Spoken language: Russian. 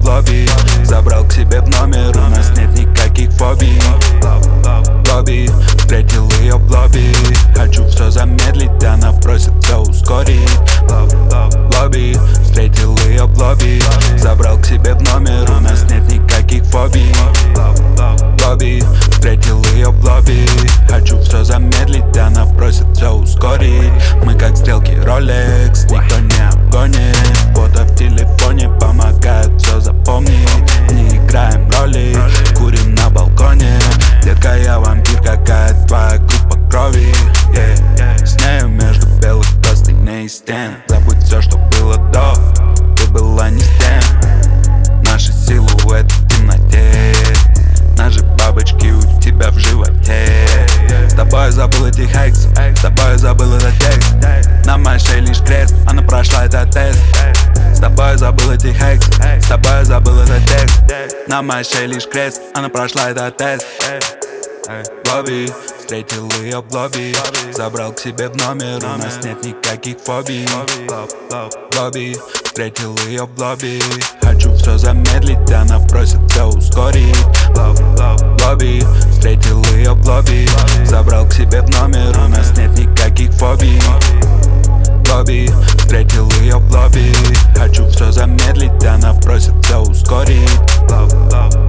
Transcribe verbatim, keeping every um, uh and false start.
лобби. Забрал к себе в номер, у нас нет никаких фобий. Лобби, встретил ее в лобби. Хочу все замедлить, она просит все ускорить. Лобби, встретил ее в лобби. Забрал к себе в номер, у нас нет никаких фобий. Лобби, встретил ее в лобби. Хочу все замедлить, она просит все ускорить. Мы как стрелки Rolex, никто не обгонит. Фото в телефоне помогает все запомнить. Не играем роли, курим на балконе. Детка, я вампир, какая твоя группа крови, yeah. С нею между белых простыней стен. Забудь все, что было до, ты была не с тем. Наши силуэты в темноте, наши бабочки у тебя в животе. С тобой забыл эти хекс, с тобой забыл этот текст. На моей шее лишь крест, она прошла этот тест. С тобой забыл эти хекс, с тобой забыл этот текст. На моей шее лишь крест, она прошла этот тест. Лобби, встретил ее в лобби. Забрал к себе в номер, у нас нет никаких фобий. Лобби, встретил ее в лобби. Хочу все замедлить, она просит все ускорить. Лобби, встретил ее в лобби. Забрал к себе в номер, у нас нет никаких фобий. Лобби, встретил ее в лобби. Хочу все замедлить, она просит все ускорить.